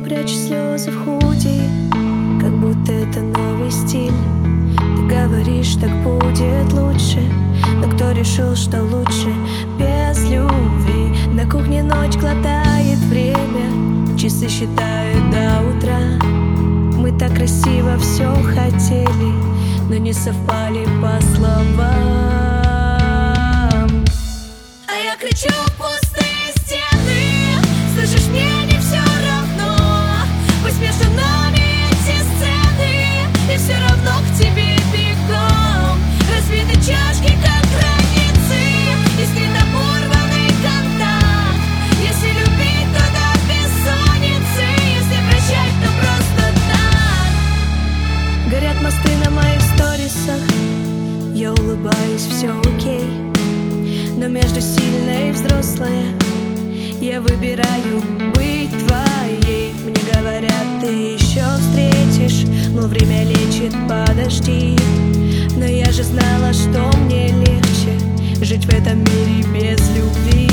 прячь слезы в худи, как будто это новый стиль. Ты говоришь, так будет лучше, но кто решил, что лучше без любви? На кухне ночь глотает время, часы считают до утра. Мы так красиво все хотели, но не совпали по словам. А я кричу в пустые стены, слышишь, мне не все равно. Пусть между нами эти сцены, и все равно к тебе бегом. Разбиты чашки, как границы, если там урванный контакт. Если любить, то до бессонницы, если прощать, то просто так. Горят мосты на моих сторисах, я улыбаюсь, все окей. Но между сильной и взрослой я выбираю быть твоей. Мне говорят, ты еще встретишь, мол, время лечит, подожди. Но я же знала, что мне легче жить в этом мире без любви.